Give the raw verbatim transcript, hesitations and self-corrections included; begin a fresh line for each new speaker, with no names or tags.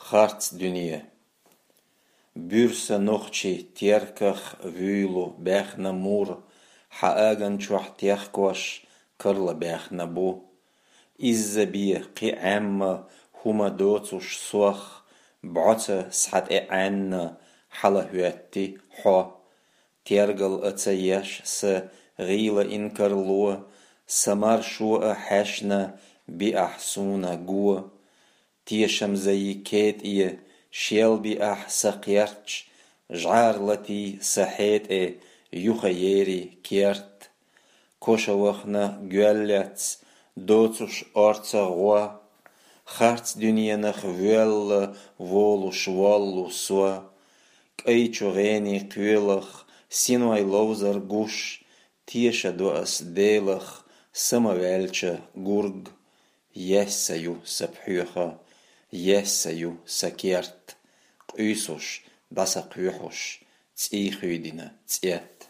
خارتس دنيا بورسا نوخشي تيركخ فيلو باخنا مور حاغن شوح تيخكوش كرلا باخنا بو إزا بيه قي عام هما دوتوش سوخ بعتا سحت اعانا حلا هواتي حو تيرغل اتسياش س غيلا انكر لو سمار شو حاشنا بأحسونا قوة تيشم زي كيت إيه شيل بأح سقيرتش جعار لتي سحيت إيه يخييري كيرت كوشا وخنا جواليتس دوتوش أرتا غوا خارت دنيا نخ ويل وولو شوالو سوا كأيچو غيني قويلخ سينوي لوزر قوش تيشا دو أس ديلخ سما والچا قرق يسيو سبحيوخا يسيو سكيرت قيسوش داسا قيوحوش تسيخيدنا تسيات